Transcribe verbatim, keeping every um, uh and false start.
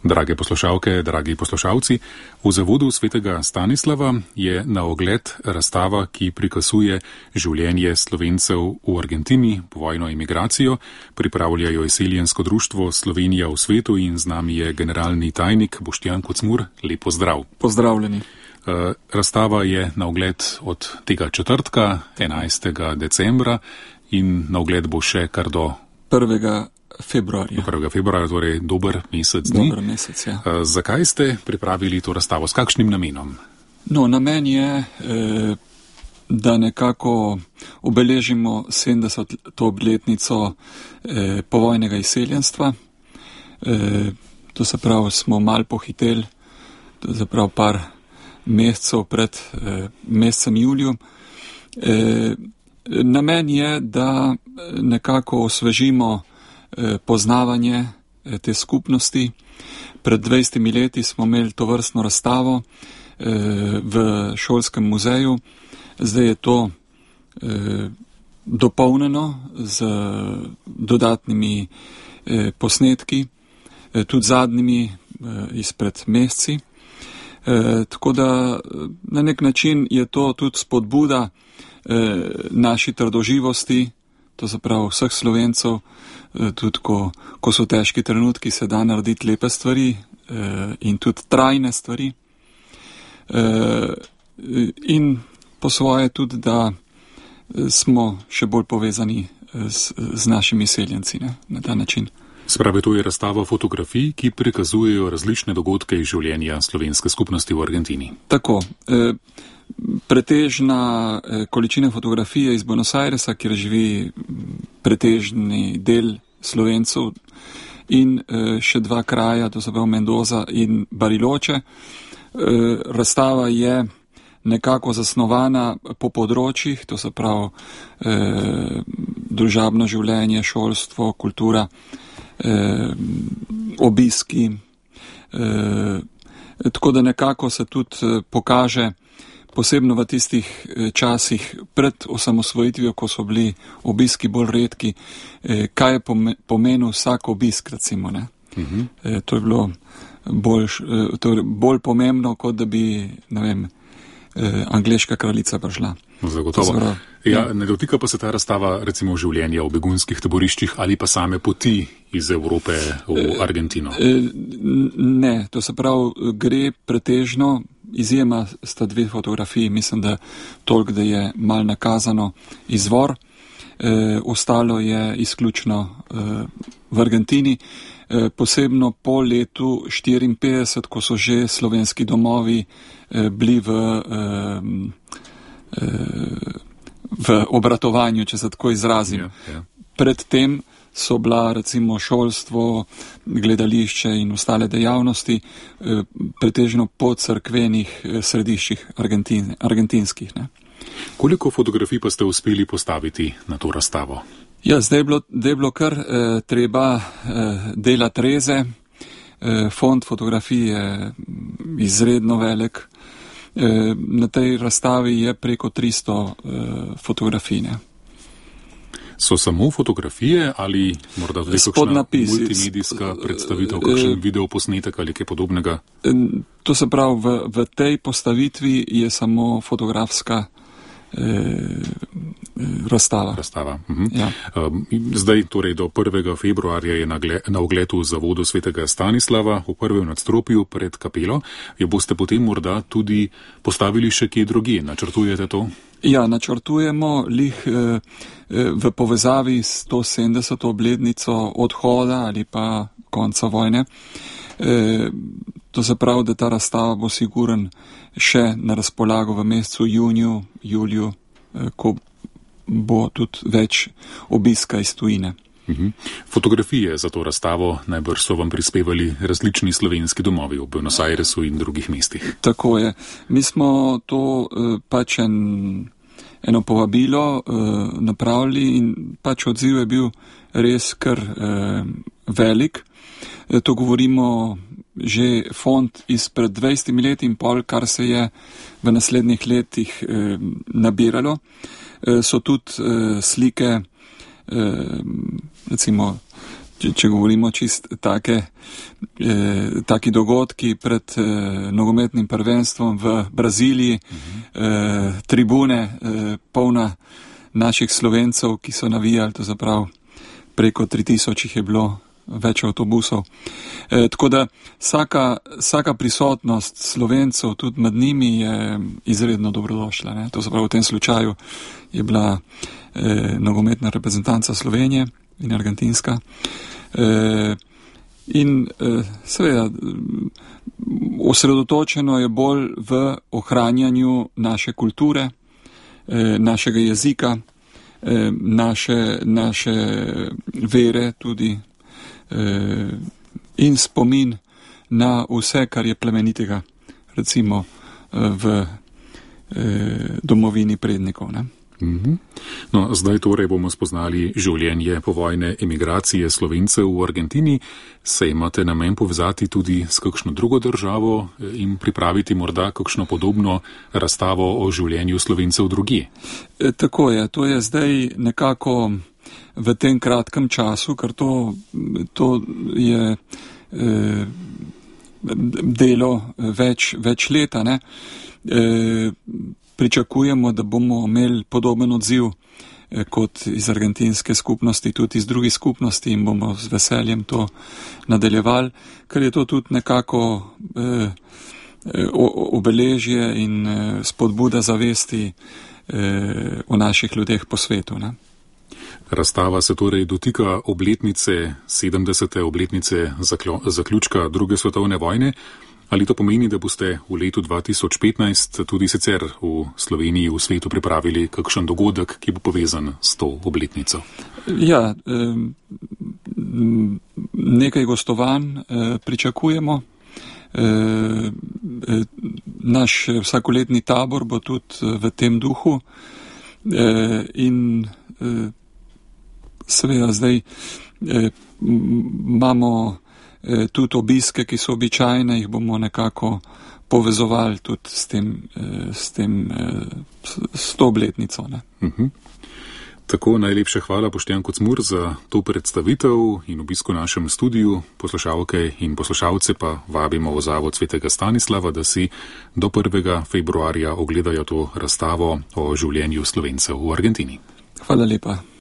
Drage poslušalke, dragi poslušalci, v zavodu svetega Stanislava je na ogled razstava, ki prikazuje življenje Slovencev v Argentini, povojno emigracijo. Pripravljajo izseljensko društvo Slovenija v svetu in z nami je generalni tajnik Boštjan Kocmur. Lep pozdrav. Pozdravljeni. Razstava je na ogled od tega četrtka, enajstega decembra in na ogled bo še kar do prvega februarja. prvega februarja, torej dober mesec dni. Dober mesec, ja. Zakaj ste pripravili to razstavo? S kakšnim namenom? No, namen je, da nekako obeležimo sedemdeseto obletnico povojnega izseljenstva. To se pravi, smo malo pohiteli, to se pravi par mesecev pred mesecem juliju. Namen je, da nekako osvežimo poznavanje te skupnosti. Pred dvajsetimi leti smo imeli to vrstno razstavo v šolskem muzeju. Zdaj je to dopolnjeno z dodatnimi posnetki, tudi zadnjimi izpred meseci. Tako da na nek način je to tudi spodbuda naši trdoživosti, to se pravi vseh Slovencev, tudi ko, ko so težki trenutki, se da narediti lepe stvari in tudi trajne stvari. In po svoje tudi, da smo še bolj povezani z, z našimi seljenci, ne, na ta način. Spravi, to je razstava fotografij, ki prikazujejo različne dogodke iz življenja slovenske skupnosti v Argentini. Tako. E, pretežna količina fotografije iz Buenos Airesa, kjer živi pretežni del Slovencev, in e, še dva kraja, to se pravi Mendoza in Bariloche. E, razstava je nekako zasnovana po področjih, to se pravi e, družabno življenje, šolstvo, kultura, Eh, obiski, eh, tako da nekako se tudi eh, pokaže, posebno v tistih eh, časih pred osamosvojitvijo, ko so bili obiski bolj redki, eh, kaj je pome, pomenil vsak obisk, recimo, ne. Uh-huh. Eh, to je bilo bolj, eh, to je bolj pomembno, kot da bi, ne vem, eh, angleška kraljica prišla. Zagotovo. Zbra, ja, ja. Ne dotika pa se ta razstava recimo življenja v begunskih taboriščih ali pa same poti iz Evrope v Argentino? E, ne, to se pravi, gre pretežno, izjema sta dve fotografiji, mislim, da toliko, da je mal nakazano izvor, e, ostalo je izključno e, v Argentini, e, posebno po letu štiriinpetdeset, ko so že slovenski domovi e, bili v e, v obratovanju, če se tako izrazim. Yeah, yeah. Predtem so bila recimo šolstvo, gledališče in ostale dejavnosti pretežno po cerkvenih središčih Argentin, argentinskih. Ne. Koliko fotografij pa ste uspeli postaviti na to razstavo? Ja, zdaj je bilo, zdaj je bilo kar eh, treba eh, delati reze. Eh, fond fotografij je izredno velik. Na tej razstavi je preko tristo uh, fotografij. So samo fotografije ali morda tudi kakšna multimedijska predstavitev, kakšen videoposnetek ali kaj podobnega? To se pravi, v, v tej postavitvi je samo fotografska eh, razstava. razstava. Mhm. Ja. Zdaj, torej do prvega februarja je na, gle, na ogledu v zavodu svetega Stanislava v prvem nadstropju pred kapelo. Jo boste potem morda tudi postavili še kje drugje? Načrtujete to? Ja, načrtujemo lih eh, v povezavi s to sedemdeseto obletnico odhoda ali pa konca vojne. E, to se pravi, da ta razstava bo siguren še na razpolago v mesecu juniju, juliju, e, ko bo tudi več obiska iz tujine. Uhum. Fotografije za to razstavo najbrž so vam prispevali različni slovenski domovi v Buenos Airesu in drugih mestih. Tako je. Mi smo to e, pač en, eno povabilo e, napravili in pač odziv je bil res kar e, velik. To govorimo že fond izpred dvajsetimi leti in pol, kar se je v naslednjih letih eh, nabiralo. Eh, so tudi eh, slike, eh, recimo če, če govorimo čist take, eh, taki dogodki pred eh, nogometnim prvenstvom v Braziliji, uh-huh. eh, tribune eh, polna naših Slovencev, ki so navijali, to zaprav preko tri tisoč jih je bilo, več avtobusov. E, tako da vsaka, vsaka prisotnost Slovencev tudi med njimi je izredno dobrodošla. Ne? To zaprav v tem slučaju je bila e, nogometna reprezentanca Slovenije in argentinska. E, in e, seveda osredotočeno je bolj v ohranjanju naše kulture, e, našega jezika, e, naše, naše vere tudi in spomin na vse, kar je plemenitega, recimo v domovini prednikov. Ne? Mm-hmm. No, zdaj torej bomo spoznali življenje povojne emigracije Slovencev v Argentini. Se imate namen povezati tudi s kakšno drugo državo in pripraviti morda kakšno podobno razstavo o življenju Slovencev drugje? E, tako je, to je zdaj nekako v tem kratkem času, ker to, to je eh, delo več, več leta, ne? Eh, pričakujemo, da bomo imeli podoben odziv eh, kot iz argentinske skupnosti, tudi iz drugih skupnosti in bomo z veseljem to nadaljevali, ker je to tudi nekako eh, obeležje in eh, spodbuda zavesti eh, o naših ljudeh po svetu. Ne? Razstava se torej dotika obletnice, sedemdesete obletnice zaklo, zaključka druge svetovne vojne. Ali to pomeni, da boste v letu dva tisoč petnajst tudi sicer v Sloveniji, v svetu pripravili kakšen dogodek, ki bo povezan s to obletnico? Ja, nekaj gostovanj pričakujemo. Naš vsakoletni tabor bo tudi v tem duhu in seveda zdaj eh, imamo eh, tudi obiske, ki so običajne, jih bomo nekako povezovali tudi s tem, eh, s, tem eh, s, s to obletnico. Ne? Uh-huh. Tako, najlepša hvala Boštjan Kocmur za to predstavitev in obisko v našem studiu. Poslušalke in poslušalce pa vabimo v Zavod svetega Stanislava, da si do prvega februarja ogledajo to razstavo o življenju Slovencev v Argentini. Hvala lepa.